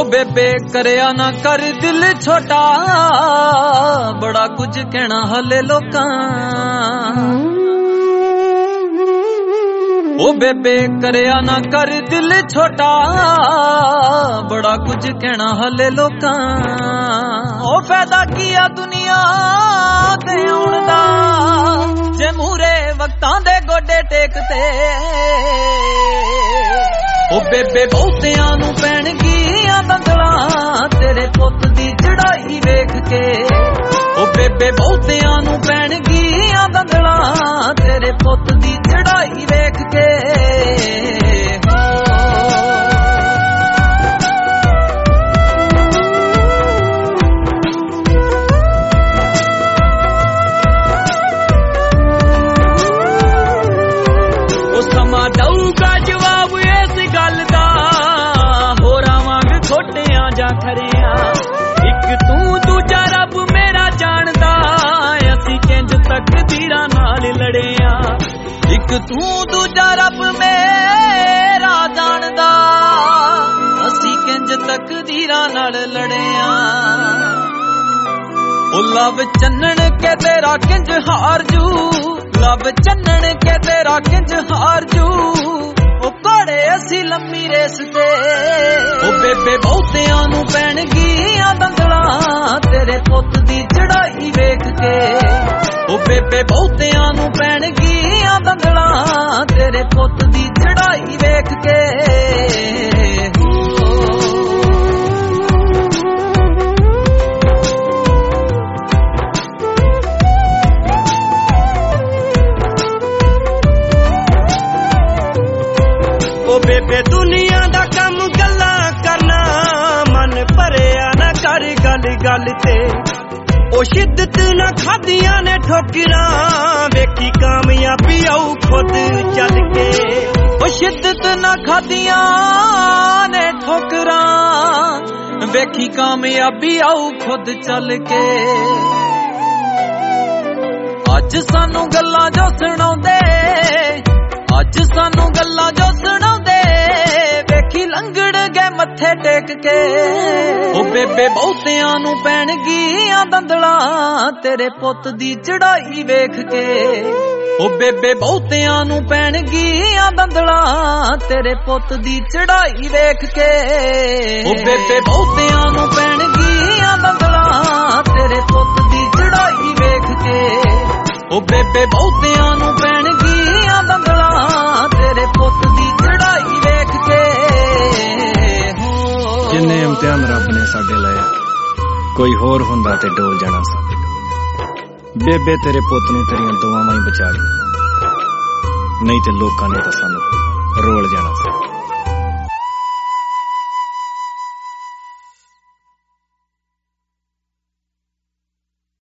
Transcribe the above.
बेबे करया ना कर दिल छोटा, बड़ा कुछ कहना हले लोकां। ओ बेबे करया ना कर दिल छोटा, बड़ा कुछ कहना हले लोकां। ओ फायदा किया दुनिया ते आउण दा, जे मूरे वक्तां दे गोडे टेकते। ओ बेबे बहुतियां नू पैणगियां दंदलां, तेरे पुੱਤ दी चढ़ाई वेख के। ओ बेबे बहुतियां नू पैणगियां दंदलां, तेरे पुੱਤ दी चढ़ाई वेख के। ओ समा दऊगा जवाब इस गल दा, होरां वांग खोटियां जा खरियां। इक तू दूजा रब मेरा जानदा, असीं किंज तकदीरां नाल लड़ियां। इक तू दूजा रब मेरा जानदा, असीं किंज तकदीरां नाल लड़ियां। ओ लव चन्नण के तेरा किंज हार जू, लव चन्नण के तेरा किंज हार जू। ओ घोड़े असी लम्मी रेस ते। ओ बेबे बहुतियां नू पैणगियां दंदलां, तेरे पुੱਤ दी चढ़ाई वेख के। ओ बेबे बहुतियां नू पैणगियां दंदलां, तेरे पुੱਤ दी चढ़ाई वेख के। ओ बेबे दुनिया दा कम गल्लां करना, मन भरिया ना कर गल गल ते। ओ शिद्दत ना खादियां ने ठोकरां, वेखी कामयाबी आऊ खुद चल के। ओ शिद्दत ना खादियां ने ठोकरां, वेखी कामयाबी आऊ खुद चल के। अज सानू गल्लां जो सुणाउंदे, अज सानू गल्लां जो सुणाउंदे, वेखी लंगड़ गए मत्थे टेक के। ओ बेबे बहुतियां नू पैणगियां दंदलां, तेरे पुੱਤ दी चढ़ाई वेख के। ओ बेबे बहुतियां नू पैणगियां दंदलां, तेरे पुੱਤ दी चढ़ाई वेख के। ओ बेबे बहुतियां नू पैणगियां दंदलां, तेरे पुੱਤ दी चढ़ाई वेख के। ओ बेबे बहुतियां नू पैणगियां दंदलां, तेरे पुੱਤ दी चढ़ाई वेख के। जिन्ने इम्तिहान रब ने साडे लाया, कोई होर हुंदा ते डोल जाना सी। बेबे तेरे पुੱਤ नू तेरियां दुआवां ही बचा ली, नहीं ते लोकां ने तां सानू रोल जाना सी।